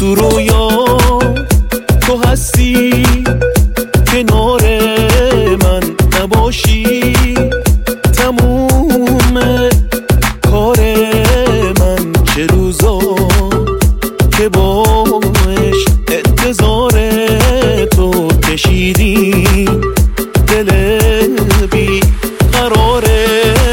تو رویا تو هستی، کنار من نباشی تموم کار من. چه روزا که باش انتظار تو کشیدی، دل بی قراره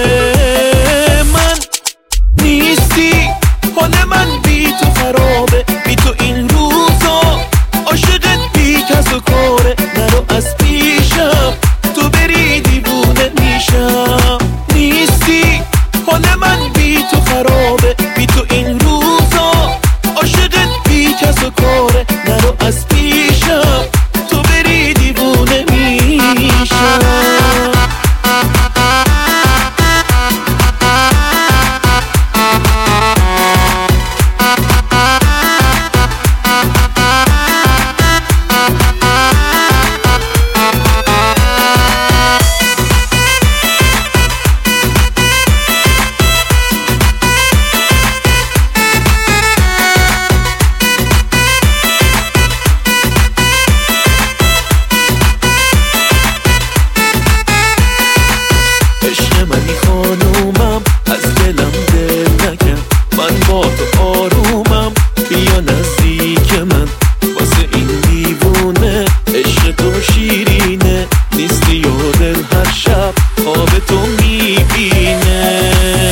من نیستی، حال من بی تو خرابه، بی تو این روزا عاشقت بی کس و کاره. نرو از پیشم تو بری دیوونه میشم. نیستی، حال من بی تو خرابه، بی تو این روزا عاشقت بی کس و کاره. نرو از پیشم تو بری دیوونه میشم. منی خانومم، از دلم دل نکن، من با تو آرومم، بیا نزدیک من. واسه این دیوونه عشق تو شیرینه، نیستی و دل هر شب خواب تو میبینه.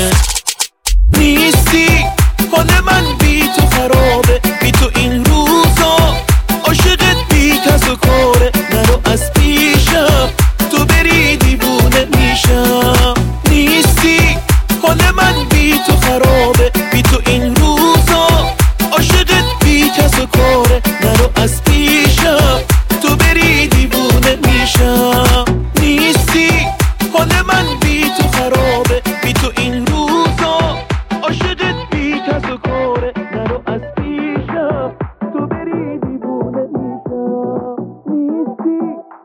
نیستی، حال من بی تو خرابه، بی تو این روزا عاشقت بی کس و کاره. نرو از پیشم تو بری دیوونه میشم. نیستی، حال من بی تو خرابه، بی تو این روزا عاشقت بی کس و کاره. نرو از پیشم تو بری دیوونه میشم. نیستی، حال من بی تو خرابه، بی تو این روزا عاشقت بی کس و کاره. نرو از پیشم تو بری دیوونه میشم. نیستی،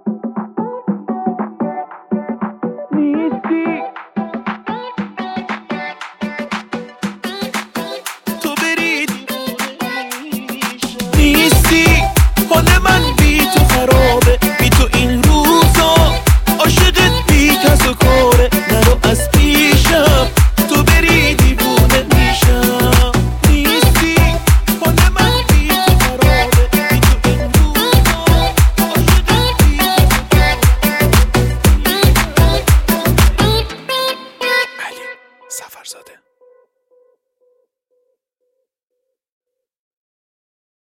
نیستی تو بری نیستی، حال من بی تو خرابه، بی تو این روزا عاشقت بی کس و کاره. نرو از پیشم تو بری دیوونه میشم. نیستی، حال من بی تو خرابه، بی تو این روزا عاشقت بی کس و کاره. علی صفرزاده.